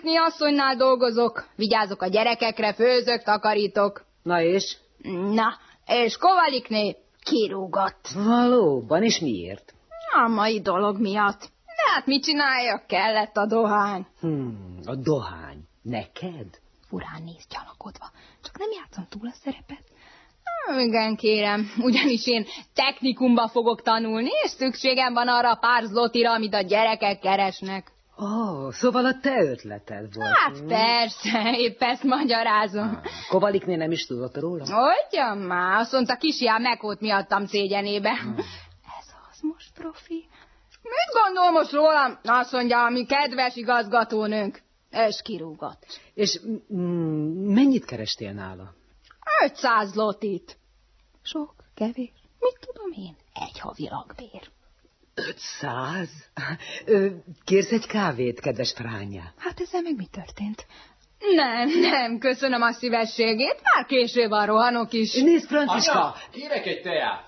Mi asszonynál dolgozok, vigyázok a gyerekekre, főzök, takarítok. Na és? Na, és Kovalikné kirúgott. Valóban, és miért? A mai dolog miatt. De hát mit csináljak, kellett a dohány. A dohány. Neked? Furán néz gyanakodva. Csak nem játszom túl a szerepet. Igen, kérem, ugyanis én technikumba fogok tanulni, és szükségem van arra a pár zlotira, amit a gyerekek keresnek. Szóval a te ötleted volt. Hát persze, épp ezt magyarázom. Kovalikné nem is tudott róla? Hogyan már? Azt mondta, kisjám meghót miattam szégyenébe. Ez az most, profi? Mit gondol most rólam? Azt mondja, ami kedves igazgatónőnk. És kirúgott. És mennyit kerestél nála? 500 zlotit. Sok, kevés, mit tudom én? Egy havi lakbér. 500? Kérsz egy kávét, kedves Fránya? Hát ezzel meg mi történt? Nem, köszönöm a szívességét, már késő van, rohanok is. Nézd, Franciska! Anya, kérek egy teát.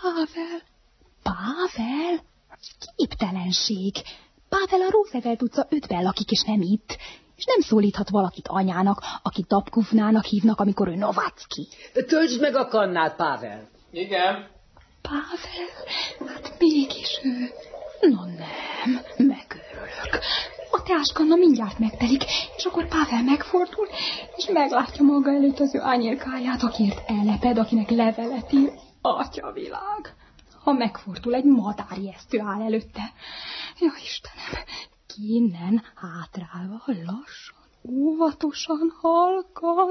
Pável? Képtelenség. Pável a Roosevelt utca 5-ben lakik, és nem itt. És nem szólíthat valakit anyának, akit Dabkufnának hívnak, amikor ő Novacki. Töltsd meg a kannát, Pável. Igen. Pável? Hát mégis ő. No nem, megőrülök. A teáskanna mindjárt megtelik, és akkor Pável megfordul, és meglátja maga előtt az ő anyérkáját, akiért elleped, akinek levelet ír. Atyavilág! Ha megfordul, egy madárjesztő áll előtte. Ja, Istenem, ki innen hátrálva, lassan, óvatosan, halkan.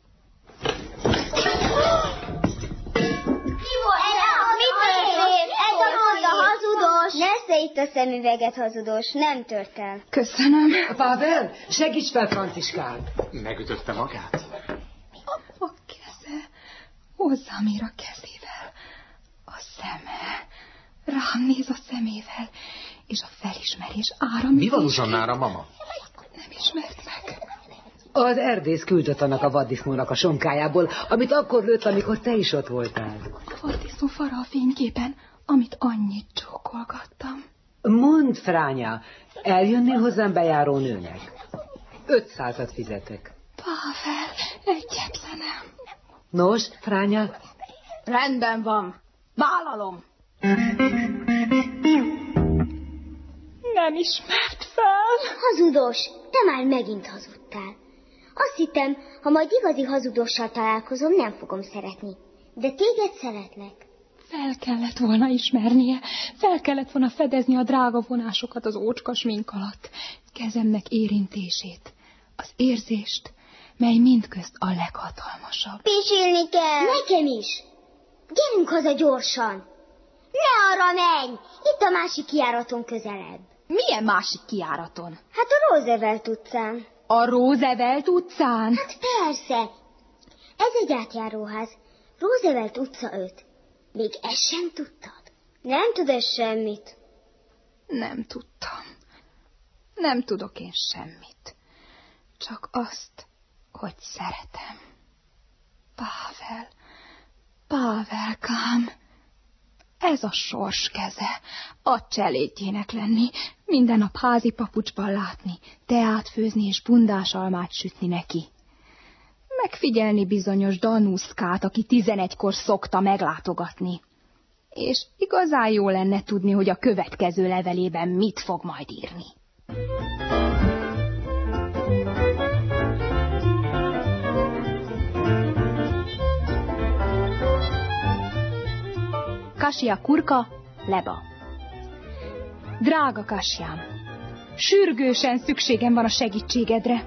Mi történt? Ez a róza hazudós. Nesze itt a szemüveget, hazudós. Nem tört el. Köszönöm. Pável, segíts fel Franciskát. Megütötte magát? A keze. Hozzám ír a kezével. A szeme. Rám néz a szemével. És a felismerés áram. Mi van Uzsannára, mama? Nem ismert meg. Az erdész küldött annak a vaddisznónak a sonkájából, amit akkor lőtt, amikor te is ott voltál. A vaddisznó fara a fényképen, amit annyit csókolgattam. Mondd, Fránya, eljönnél hozzám bejáró nőnek? 500-at fizetek. Pável, egyetlenem. Nos, Fránya? Rendben van. Vállalom. Nem ismert fel. Hazudós, te már megint hazudtál. Azt hittem, ha majd igazi hazudóssal találkozom, nem fogom szeretni. De téged szeretlek. Fel kellett volna ismernie, fel kellett volna fedezni a drága vonásokat az ócska smink alatt, kezemnek érintését, az érzést, mely mindközt a leghatalmasabb. Pisilni kell. Nekem is. Gyerünk haza gyorsan. Ne arra menj, itt a másik kijáraton közelebb. Milyen másik kijáraton? Hát a Roosevelt utcán. A Roosevelt utcán? Hát persze. Ez egy átjáróház. Roosevelt utca 5. Még ezt sem tudtad? Nem tudod semmit. Nem tudtam. Nem tudok én semmit. Csak azt, hogy szeretem. Pávelkám. Ez a sors keze. A cselédjének lenni, minden nap házi papucsban látni, teát főzni és bundás almát sütni neki. Megfigyelni bizonyos Danuszkát, aki 11-kor szokta meglátogatni. És igazán jó lenne tudni, hogy a következő levelében mit fog majd írni. Kasia Kurka, Leba. Drága Kasiám, sürgősen szükségem van a segítségedre.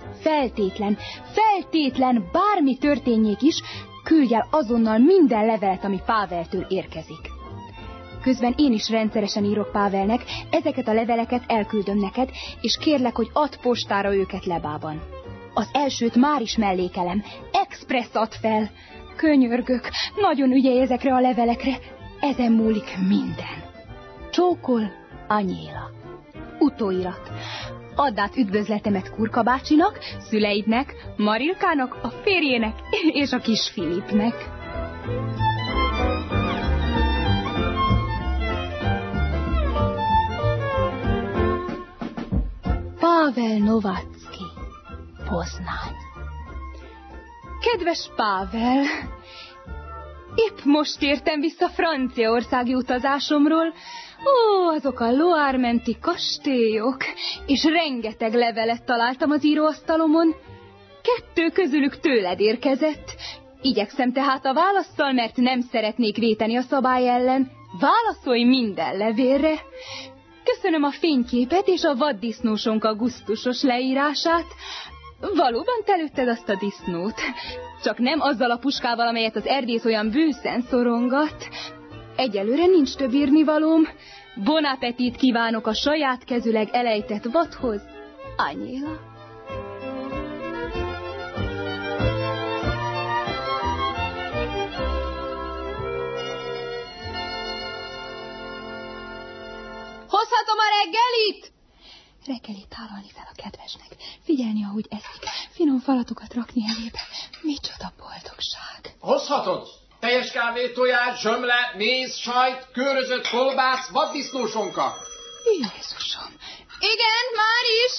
Feltétlen, bármi történjék is, küldj el azonnal minden levelet, ami Páveltől érkezik. Közben én is rendszeresen írok Pávelnek, ezeket a leveleket elküldöm neked, és kérlek, hogy add postára őket Lebában. Az elsőt már is mellékelem, express add fel. Könyörgök, nagyon ügyelj ezekre a levelekre, ezen múlik minden. Csókol, Anyéla. Utóirat. Add át üdvözletemet Kurka bácsinak, szüleidnek, Marilkának, a férjének és a kis Filipnek. Pavel Novacki. Poznány. Kedves Pável, épp most értem vissza Franciaországi utazásomról. Ó, azok a Loire menti kastélyok, és rengeteg levelet találtam az íróasztalomon. 2 közülük tőled érkezett. Igyekszem tehát a válasszal, mert nem szeretnék véteni a szabály ellen. Válaszolj minden levélre. Köszönöm a fényképet és a vaddisznósonka gusztusos leírását. Valóban te lőtted azt a disznót. Csak nem azzal a puskával, amelyet az erdész olyan bőszen szorongat. Egyelőre nincs több írnivalóm. Bon appétit kívánok a saját kezüleg elejtett vadhoz. Anyéla. Hozhatom a reggelit? Reggelit tálalni fel a kedvesnek. Figyelni, ahogy eszik. Finom falatokat rakni elébe. Micsoda boldogság. Hozhatod? Teljes kávé, tojás, zsömle, méz, sajt, körözött kolbász, vaddisznósonka. Jézusom. Igen, már is.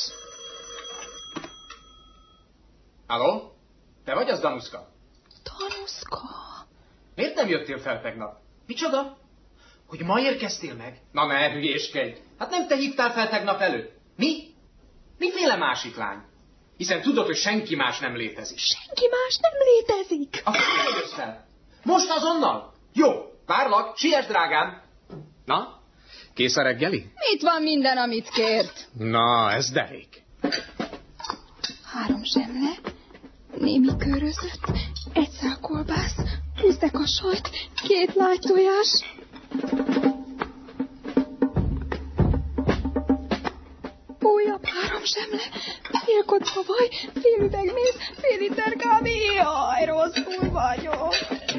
Halló? Te vagy az, Danuszka? Danuszka? Miért nem jöttél fel tegnap? Micsoda? Hogy ma érkeztél meg? Na ne hülyéskedj. Hát nem te hívtál fel tegnap előtt. Mi? Miféle másik lány? Hiszen tudod, hogy senki más nem létezik. Senki más nem létezik. Akkor miért jössz fel? Most azonnal? Jó, várlak, siess, drágám. Na, kész a reggeli? Itt van minden, amit kért. Na, ez derék. 3 zsemle, némi körözött, 1 szál kolbász, 20 deka sajt, 2 lágytojás. Újabb 3 zsemle, fél kocka vaj, fél üveg méz, fél liter kávé. Jaj, rosszul vagyok.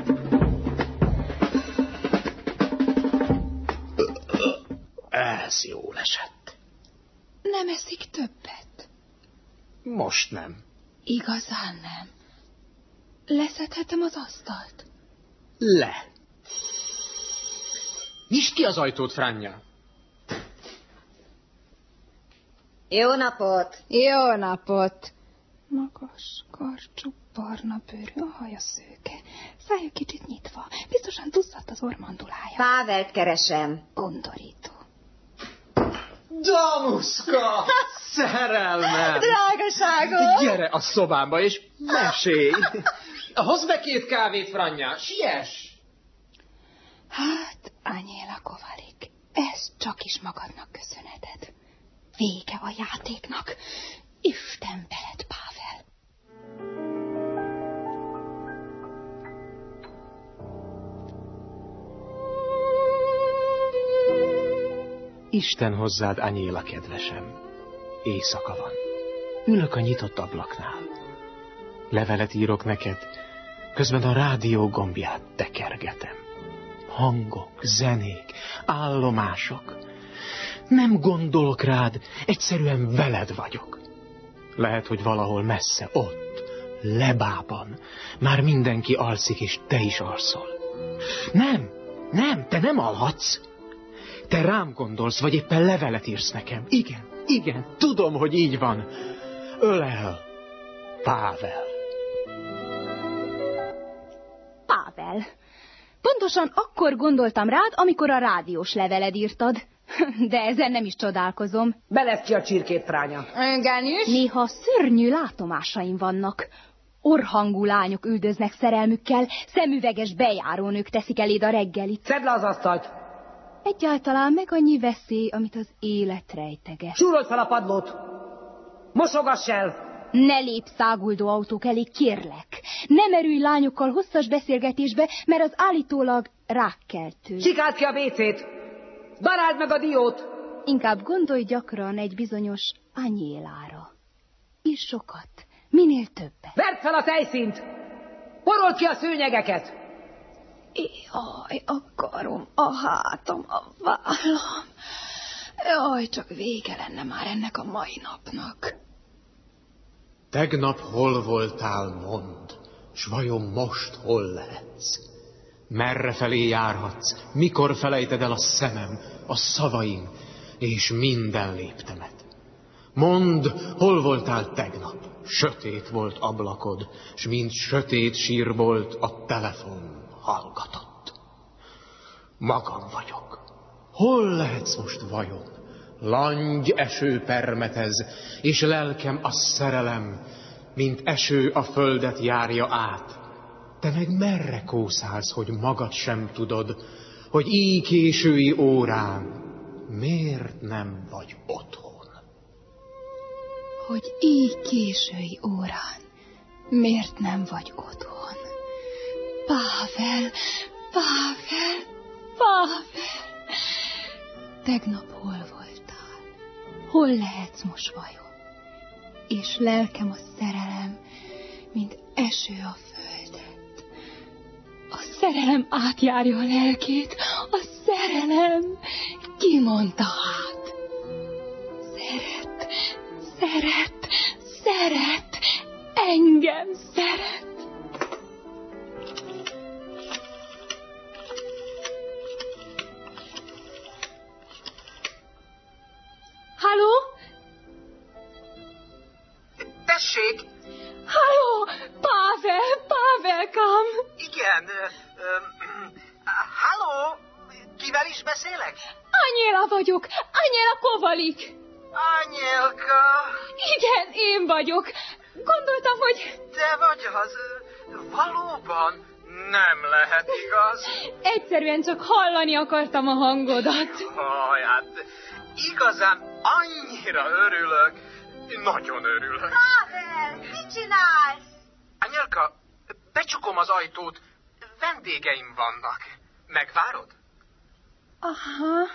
Ez jól esett. Nem eszik többet? Most nem. Igazán nem. Leszedhetem az asztalt? Le. Nyisd ki az ajtót, Franya. Jó napot! Jó napot! Magas, karcsú, barna bőrű, a haja szőke. Szája kicsit nyitva. Biztosan duzzadt az ormandulája. Pávelt keresem. Undorító. Danuszka! Szerelmem! Drágaságom! Gyere a szobámba, és mesélj! Hozz be 2 kávét, Franya! Siess! Hát, Anyéla Kovalik, ez csak is magadnak köszönheted. Vége a játéknak. Isten veled, Pável! Isten hozzád, Anyéla kedvesem. Éjszaka van. Ülök a nyitott ablaknál. Levelet írok neked, közben a rádió gombját tekergetem. Hangok, zenék, állomások. Nem gondolok rád, egyszerűen veled vagyok. Lehet, hogy valahol messze, ott, Lebában, már mindenki alszik, és te is alszol. Nem, te nem alhatsz. Te rám gondolsz, vagy éppen levelet írsz nekem. Igen, tudom, hogy így van. Ölel, Pável. Pável. Pontosan akkor gondoltam rád, amikor a rádiós leveled írtad. De ezen nem is csodálkozom. Beled ki a csirkét, Fránya. Igenis. Néha szörnyű látomásaim vannak. Orrhangú lányok üldöznek szerelmükkel, szemüveges bejárónők teszik eléd a reggelit. Szedd le az asztalt. Egyáltalán meg annyi veszély, amit az élet rejteget. Súrold fel a padlót. Mosogass el. Ne lépj száguldó autók elé, kérlek. Ne merülj lányokkal hosszas beszélgetésbe, mert az állítólag rákkeltő. Sikáld ki a WC-t. Daráld meg a diót. Inkább gondolj gyakran egy bizonyos Anyélára. És sokat, minél többet. Verd fel a tejszínt. Porold ki a szőnyegeket. Jaj, a karom, a hátam, a vállam. Jaj, csak vége lenne már ennek a mai napnak. Tegnap hol voltál, mondd, s vajon most hol lehetsz? Merrefelé járhatsz, mikor felejted el a szemem, a szavaim, és minden léptemet? Mondd, hol voltál tegnap? sötét volt ablakod, s mint sötét sírbolt a telefon hallgatott. Magam vagyok. Hol lehetsz most vajon? Langy eső permetez, és lelkem a szerelem, mint eső a földet járja át. Te meg merre kószálsz, hogy magad sem tudod, hogy így késői órán miért nem vagy otthon? Hogy így késői órán miért nem vagy otthon? Pável, Pável, Pável! Tegnap hol voltál? Hol lehetsz most vajon? És lelkem a szerelem, mint eső a földet. A szerelem átjárja a lelkét, a szerelem kimondta hát. Szeret, szeret, szeret, engem szeret. Halló? Tessék! Halló, Pávelkám! Igen, halló? Kivel is beszélek? Anyéla vagyok, Anyéla Kovalik. Anyélka! Igen, én vagyok. Gondoltam, hogy... Te vagy az... Valóban nem lehet igaz. Egyszerűen csak hallani akartam a hangodat. Haj, hát igazán annyira örülök. Nagyon örülök. Pável, mit csinálsz? Anyélka, becsukom az ajtót. Vendégeim vannak. Megvárod? Aha.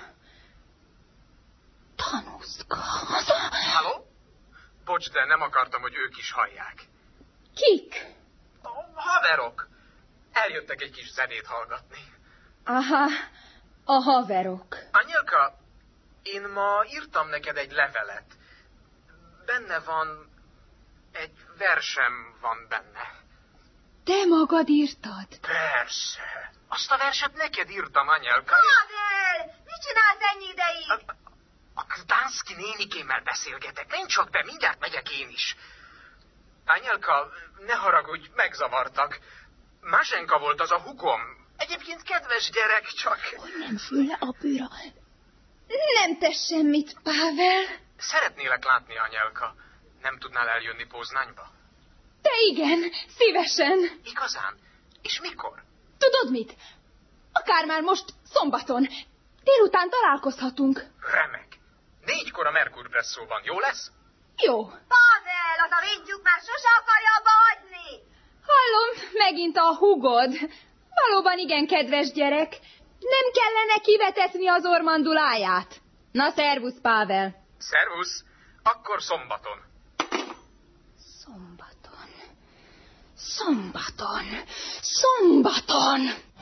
Tanuszka. Halló? Bocs, de nem akartam, hogy ők is hallják. Kik? A haverok. Eljöttek egy kis zenét hallgatni. Aha, a haverok. Anyélka, én ma írtam neked egy levelet. Benne van... egy versem van benne. Te magad írtad? Persze. Azt a verset neked írtam, Anyélka. Pável, mit csinálsz ennyi ideig? A Gdanszki nénikémmel beszélgetek. Menj csak be, mindjárt megyek én is. Anyélka, ne haragudj, megzavartak. Másenka volt az a hugom. Egyébként kedves gyerek, csak... Hogy nem fül le a bőra. Nem tesz semmit, Pável. Szeretnélek látni, Anyélka. Nem tudnál eljönni Poznányba? De igen, szívesen. Igazán? És mikor? Tudod mit? Akár már most szombaton. Délután találkozhatunk. Remek. 4-kor a Merkur Presszóban. Jó lesz? Jó. Pável, az a vintyúk már sose akarja abba hagyni. Hallom, megint a hugod. Valóban igen, kedves gyerek. Nem kellene kivetetni az ormanduláját. Na, szervusz, Pável. Szervusz. Akkor szombaton. Szombaton. Szombaton. Szombaton.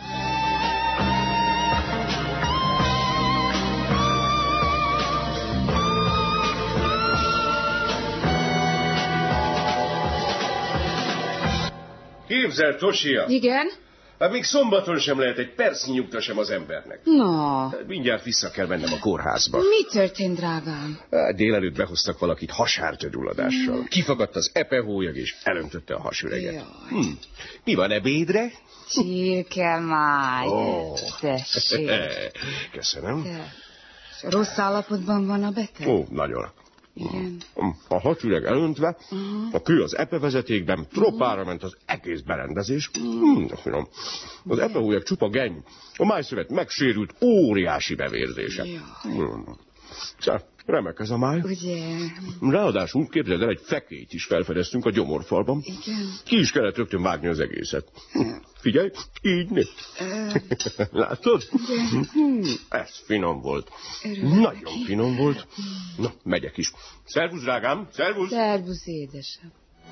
Képzeld, Tosia! Igen? Hát még szombaton sem lehet egy percnyi nyugta sem az embernek. No. Mindjárt vissza kell mennem a kórházba. Mi történt, drágám? Hát, délelőtt behoztak valakit hasártőgyulladással. Kifagadt az epehólyag és elöntötte a hasüreget. Mi van ebédre? Csirkemáj. Tessék. Köszönöm. Rossz állapotban van a beteg? Ó, nagyon. Igen. A hasüreg elöntve, a kő az epevezetékben, tropára ment az egész berendezés. Finom. Az epehólyag csupa genny. A májszövet megsérült, óriási bevérzése. Remek ez a máj. Ugye? Ráadásul képzeld el, egy fekélyt is felfedeztünk a gyomorfalban. Igen. Ki is kellett rögtön vágni az egészet. Figyelj, így néz. Látod? Ez finom volt. Nagyon finom volt. Na, megyek is. Szervusz, drágám, szervusz. Szervusz, édesem.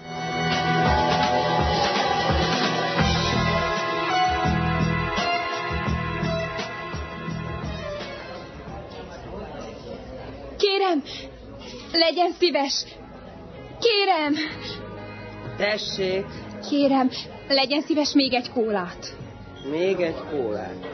Kérem, legyen szíves. Kérem. Tessék, Kérem, legyen szíves még egy kólát. még egy kólát.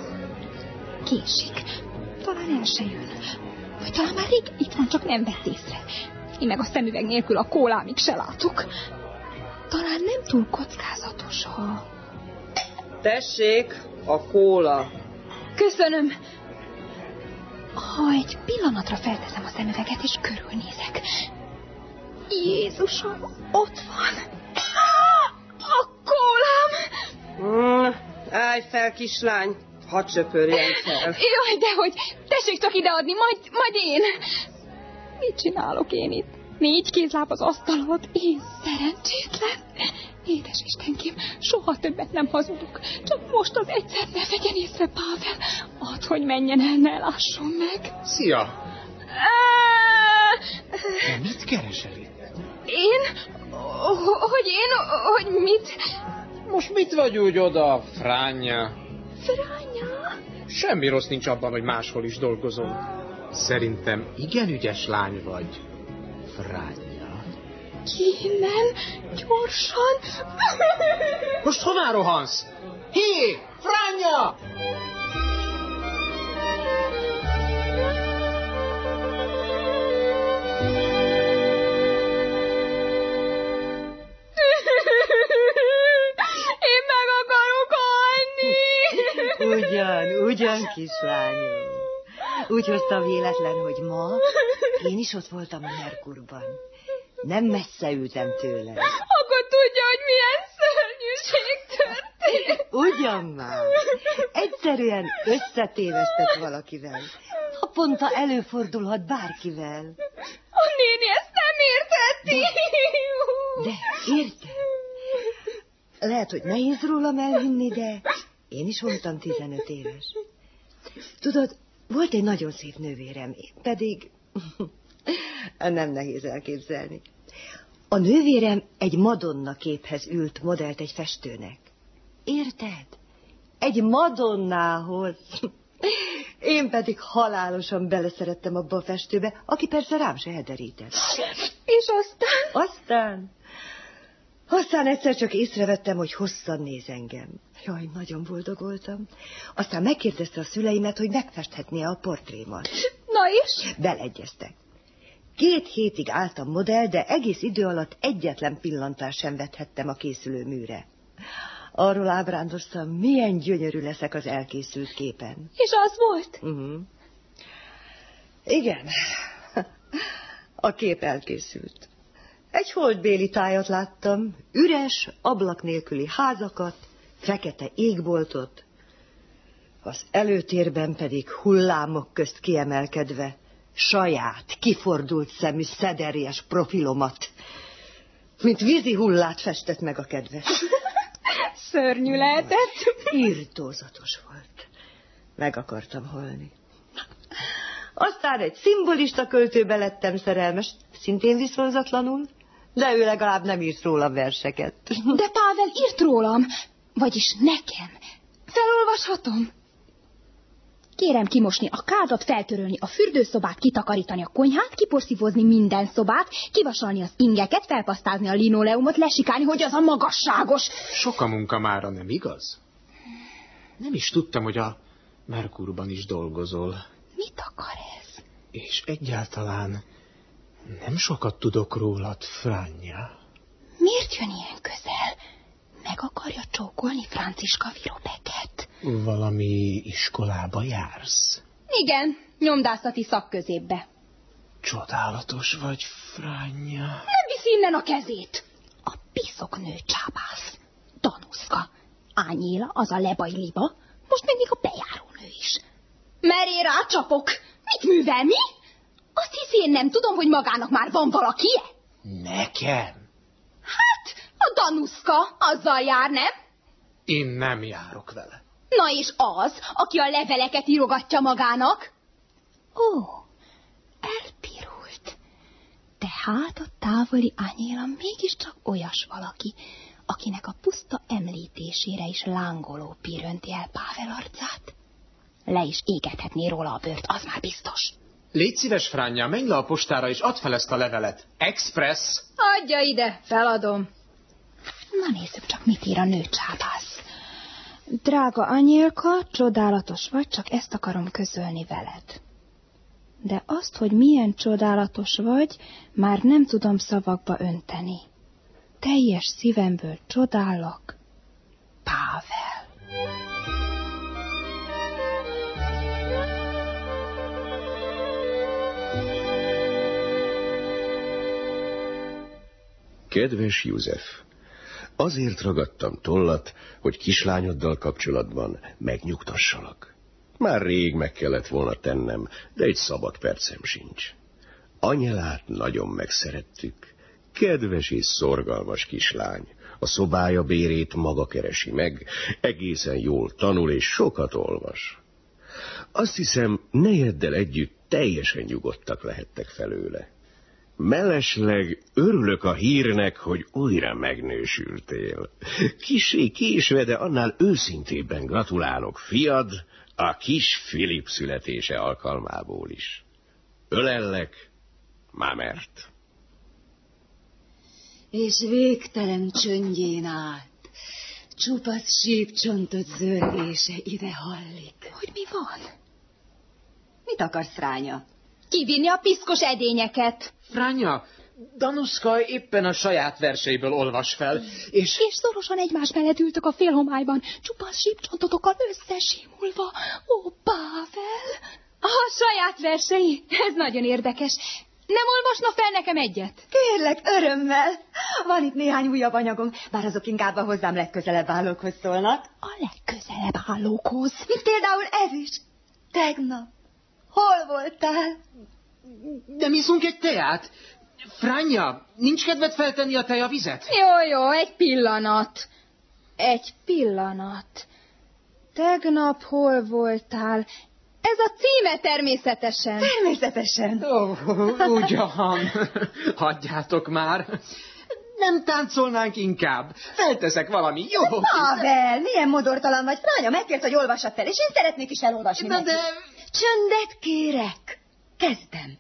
Késik. Talán el se jön. Vagy talán már rég itt van, csak nem vett észre. Én meg a szemüveg nélkül a kólámig se látok. Talán nem túl kockázatos, ha... Tessék, a kóla. Köszönöm. Ha egy pillanatra felteszem a szemüveget és körülnézek. Jézusom, ott van. A kólám! Állj fel, kislány, hadd söpörjen fel. Jaj, dehogy, tessék csak ideadni, majd én. Mit csinálok én itt? 4 kézláb az asztal alatt, én szerencsétlen. Édes Istenkém, soha többet nem hazudok. Csak most az egyszer ne vegyen észre, Pável. Add, hogy menjen el, ne lásson meg. Szia! De mit keresel itt? Én? Hogy mit? Most mit vagy úgy oda, Fránja? Fránja? Semmi rossz nincs abban, hogy máshol is dolgozol. Szerintem igen ügyes lány vagy, Fránja. Ki innen? Gyorsan! Most hová rohansz? Hé, Fránja! Én meg akarok halni! Ugyan, kislányom. Úgy hoztam véletlen, hogy ma én is ott voltam a Merkurban. Nem messze ültem tőle. Akkor tudja, hogy milyen szörnyűség történt. Ugyan már. Egyszerűen összetévesztett valakivel. Naponta előfordulhat bárkivel. A néni ezt nem érteti. De érted? Lehet, hogy nehéz rólam elhinni, de én is voltam 15 éves. Tudod, volt egy nagyon szép nővérem, én pedig... nem nehéz elképzelni. A nővérem egy Madonna képhez ült, modellt egy festőnek. Érted? Egy Madonnához. Én pedig halálosan beleszerettem abba a festőbe, aki persze rám se hederített. És aztán? Aztán egyszer csak észrevettem, hogy hosszan néz engem. Jaj, nagyon boldog voltam. Aztán megkérdezte a szüleimet, hogy megfesthetné a portrémat. Na és? Beleegyeztek. 2 hétig álltam modell, de egész idő alatt egyetlen pillantást sem vethettem a készülő műre. Arról ábrándoztam, milyen gyönyörű leszek az elkészült képen. És az volt? Igen. A kép elkészült. Egy holdbéli tájat láttam, üres, ablak nélküli házakat, fekete égboltot, az előtérben pedig hullámok közt kiemelkedve saját, kifordult szemű, szederjes profilomat, mint vízi hullát festett meg a kedves. Szörnyű lehetett. Irtózatos volt. Meg akartam halni. Aztán egy szimbolista költőbe lettem szerelmes, szintén viszonzatlanul, de ő legalább nem írt rólam verseket. De Pável írt rólam, vagyis nekem. Felolvashatom? Kérem kimosni a kádat, feltörölni a fürdőszobát, kitakarítani a konyhát, kiporszívozni minden szobát, kivasalni az ingeket, felpasztázni a linoleumot, lesikálni, hogy az a magasságos. Sok a munka mára, nem igaz? Nem is tudtam, hogy a Merkurban is dolgozol. Mit akar ez? És egyáltalán nem sokat tudok rólad, Fránja. Miért jön ilyen közel? Meg akarja csókolni Franciska Virobeket? Valami iskolába jársz? Igen, nyomdászati szakközépbe. Csodálatos vagy, Fránja. Nem viszi innen a kezét. A piszoknő csábász. Danuszka. Ányéla, az a lebaj liba. Most meg még a bejárónő is. Meré rácsapok. Mit művel, mi? Azt hiszi, én nem tudom, hogy magának már van valakie? Nekem? Hát, a Danuszka azzal jár, nem? Én nem járok vele. Na és az, aki a leveleket írogatja magának? Ó, elpirult. Tehát a távoli Ányéla mégiscsak olyas valaki, akinek a puszta említésére is lángoló pír önti el Pável arcát. Le is égethetné róla a bőrt, az már biztos. Légy szíves, Fránja, menj le a postára és add fel ezt a levelet. Express! Adja ide, feladom. Na nézzük csak, mit ír a nőcsábász. Drága Anyélka, csodálatos vagy, csak ezt akarom közölni veled. De azt, hogy milyen csodálatos vagy, már nem tudom szavakba önteni. Teljes szívemből csodállak, Pável. Kedves József, azért ragadtam tollat, hogy kislányoddal kapcsolatban megnyugtassalak. Már rég meg kellett volna tennem, de egy szabad percem sincs. Anyelát nagyon megszerettük. Kedves és szorgalmas kislány. A szobája bérét maga keresi meg, egészen jól tanul és sokat olvas. Azt hiszem, nejeddel együtt teljesen nyugodtak lehettek felőle. Mellesleg örülök a hírnek, hogy újra megnősültél. Kissé késve, de annál őszintébben gratulálok fiad, a kis Filip születése alkalmából is. Ölellek, Mamert. És végtelen csöndjén át, csupasz sípcsontot zörgése ide hallik. Hogy mi van? Mit akarsz, Fránya? Kivinni a piszkos edényeket. Fránya, Danuszka éppen a saját verseiből olvas fel, és szorosan egymás mellett ültök a félhomályban, csupasz sípcsontotokkal összesimulva. Ó, Pável! A saját versei, ez nagyon érdekes. Nem olvasna fel nekem egyet? Kérlek, örömmel. Van itt néhány újabb anyagom, bár azok inkább a hozzám legközelebb állókhoz szólnak. A legközelebb állókhoz? Mint például ez is. Tegnap. Hol voltál? nem iszunk egy teát? Fránya, nincs kedved feltenni a tejavizet? Jó, egy pillanat. Egy pillanat. Tegnap hol voltál? Ez a címe természetesen. Természetesen. Ugyan. Hagyjátok már. Nem táncolnánk inkább. Felteszek valami jó. Pavel, milyen modortalan vagy. Fránya megkért, hogy olvassad fel, és én szeretnék is elolvasni. De... Csöndet kérek. Kezdem.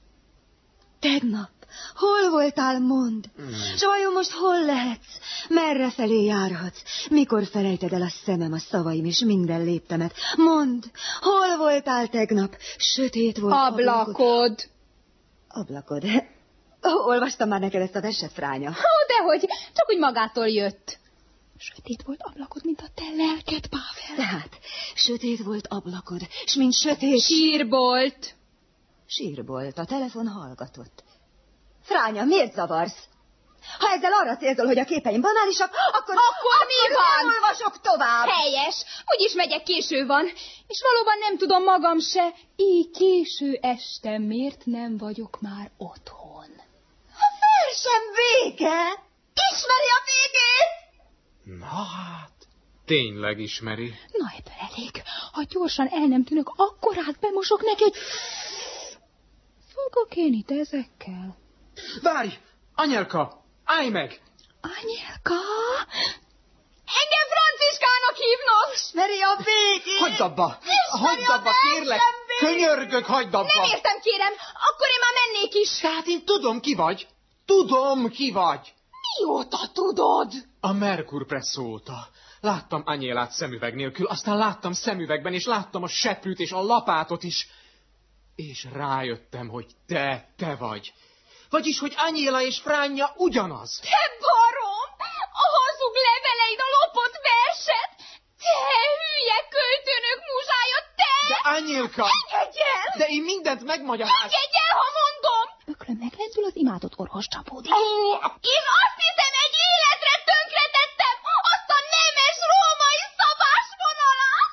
Tegnap. Hol voltál, mondd? S vajon most hol lehetsz? Merre felé járhatsz? Mikor felejted el a szemem, a szavaim és minden léptemet? Mondd, hol voltál tegnap? Sötét volt ablakod. Ablakod? Olvastam már neked ezt a verset, Fránya? Dehogy, csak úgy magától jött. Sötét volt ablakod, mint a te lelked, Pável. Tehát, sötét volt ablakod, s mint sötét... Sírbolt. Sírbolt, a telefon hallgatott. Fránya, miért zavarsz? Ha ezzel arra célzol, hogy a képeim banálisak, akkor mi van? Nem olvasok tovább. Helyes, úgyis megyek, késő van, és valóban nem tudom magam se, így késő este miért nem vagyok már otthon. A versem vége! Ismeri a végét? Na hát, tényleg ismeri. Na ebből elég, ha gyorsan el nem tűnök, akkor át bemosok neki, hogy... Fogok én itt ezekkel? Várj! Anyelka! Állj meg! Anyelka? Engem Franciskának hívnak! Ismeri a végét! Hagyd abba! Hagyd abba, kérlek! Könyörgök, hagyd abba! Nem értem, kérem! Akkor én már mennék is! Tehát én tudom, ki vagy! Tudom, ki vagy! Mióta tudod? A Merkur Presszó óta. Láttam Anyélát szemüveg nélkül, aztán láttam szemüvegben, és láttam a seprűt és a lapátot is. És rájöttem, hogy te vagy. Vagyis, hogy Anyéla és Fránya ugyanaz. Te barom! A hazug leveleid, a lopott verset! Te hülye költőnök muzsája, te! De Anyélka! Engedj el! De én mindent megmagyaráztam. Engedj el, ha mondom! Öklöm meglendül az imádott orvos csapódik. Én azt hiszem, egy életre tönkretettem azt a nemes római szabásvonalat!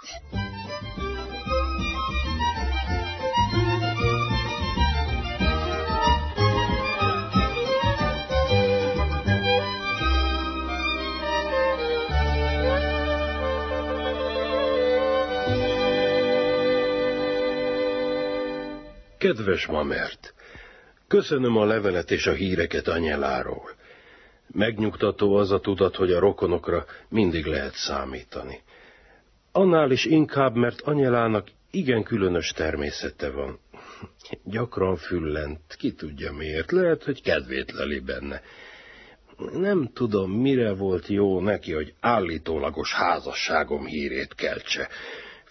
Kedves Mamert, köszönöm a levelet és a híreket Anyeláról. Megnyugtató az a tudat, hogy a rokonokra mindig lehet számítani. Annál is inkább, mert Anyelának igen különös természete van. Gyakran füllent, ki tudja miért, lehet, hogy kedvét leli benne. Nem tudom, mire volt jó neki, hogy állítólagos házasságom hírét keltse.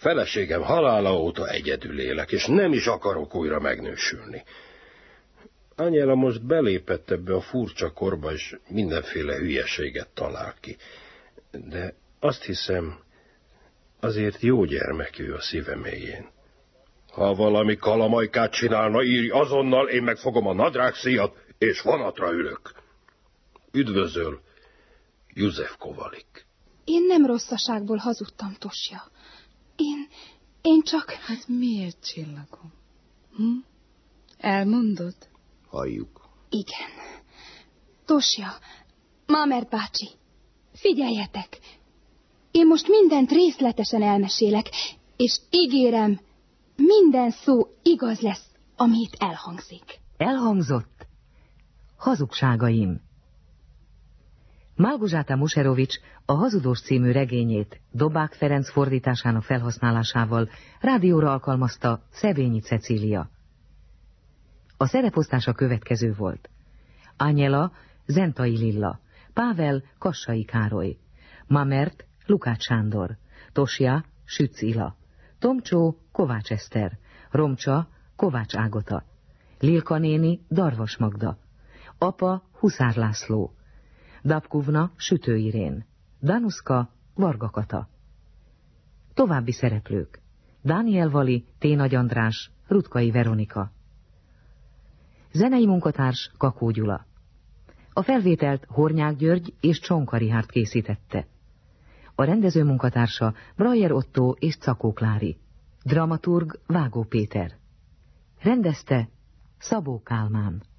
Feleségem halála óta egyedül élek, és nem is akarok újra megnősülni. Ányela most belépett ebbe a furcsa korba, és mindenféle hülyeséget talál ki. De azt hiszem, azért jó gyermekű a szíve mélyén. Ha valami kalamajkát csinálna, írj azonnal, én megfogom a nadrágszíjat, és vonatra ülök. Üdvözöl, József Kovalik. Én nem rosszaságból hazudtam, Tosja. Én csak... Hát miért, csillagom? Elmondod? Halljuk. Igen. Tosja, Mamert bácsi, figyeljetek! Én most mindent részletesen elmesélek, és ígérem, minden szó igaz lesz, ami itt elhangzik. Elhangzott? Hazugságaim. Málgozsáta Moserovics a Hazudós című regényét Dobák Ferenc fordításának felhasználásával rádióra alkalmazta Szebényi Cecília. A szereposztás a következő volt. Ányela, Zentai Lilla, Pável, Kassai Károly, Mamert, Lukács Sándor, Tosja, Sütz Ila, Tomcsó, Kovács Eszter, Romcsa, Kovács Ágota, Lilka néni, Darvas Magda, apa, Huszár László, Dabkuvna, Sütő Irén, Danuszka, Varga Kata. További szereplők: Dániel Vali, T. Nagy András, Rutkai Veronika. Zenei munkatárs Kakó Gyula. A felvételt Hornyák György és Csonka Richárd készítette. A rendező munkatársa Brajer Otto és Cakó Klári. Dramaturg Vágó Péter. Rendezte Szabó Kálmán.